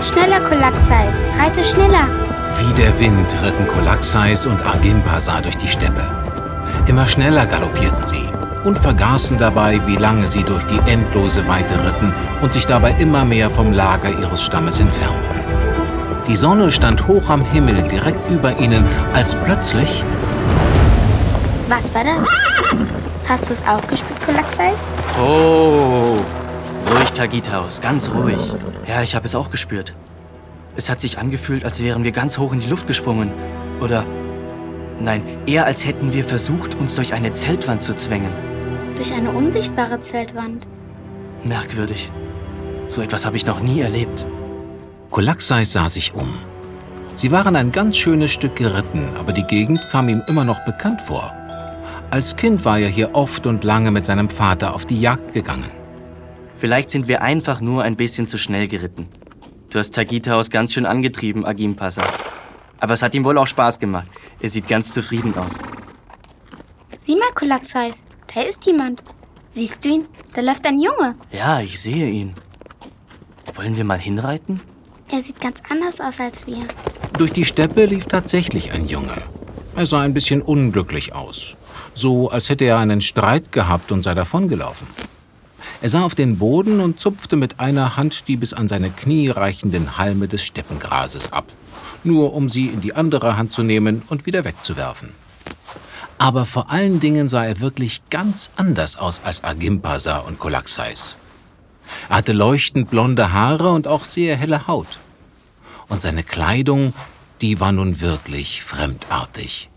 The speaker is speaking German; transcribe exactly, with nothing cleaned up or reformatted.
Schneller, Kolaxeis, reite schneller. Wie der Wind ritten Kolaxeis und Agimpasa durch die Steppe. Immer schneller galoppierten sie und vergaßen dabei, wie lange sie durch die endlose Weite ritten und sich dabei immer mehr vom Lager ihres Stammes entfernten. Die Sonne stand hoch am Himmel direkt über ihnen, als plötzlich... Was war das? Hast du es auch gespürt, Kolaxeis? Oh, ruhig, Tagitaus, ganz ruhig. Ja, ich habe es auch gespürt. Es hat sich angefühlt, als wären wir ganz hoch in die Luft gesprungen. Oder, nein, eher als hätten wir versucht, uns durch eine Zeltwand zu zwängen. Durch eine unsichtbare Zeltwand. Merkwürdig. So etwas habe ich noch nie erlebt. Kolaxeis sah sich um. Sie waren ein ganz schönes Stück geritten, aber die Gegend kam ihm immer noch bekannt vor. Als Kind war er hier oft und lange mit seinem Vater auf die Jagd gegangen. Vielleicht sind wir einfach nur ein bisschen zu schnell geritten. Du hast Tagitaus ganz schön angetrieben, Agimpasa. Aber es hat ihm wohl auch Spaß gemacht. Er sieht ganz zufrieden aus. Sieh mal, Kolaxeis, da ist jemand. Siehst du ihn? Da läuft ein Junge. Ja, ich sehe ihn. Wollen wir mal hinreiten? Er sieht ganz anders aus als wir. Durch die Steppe lief tatsächlich ein Junge. Er sah ein bisschen unglücklich aus. So, als hätte er einen Streit gehabt und sei davongelaufen. Er sah auf den Boden und zupfte mit einer Hand die bis an seine Knie reichenden Halme des Steppengrases ab, nur um sie in die andere Hand zu nehmen und wieder wegzuwerfen. Aber vor allen Dingen sah er wirklich ganz anders aus als Agimpasa und Kolaxeis. Er hatte leuchtend blonde Haare und auch sehr helle Haut. Und seine Kleidung, die war nun wirklich fremdartig.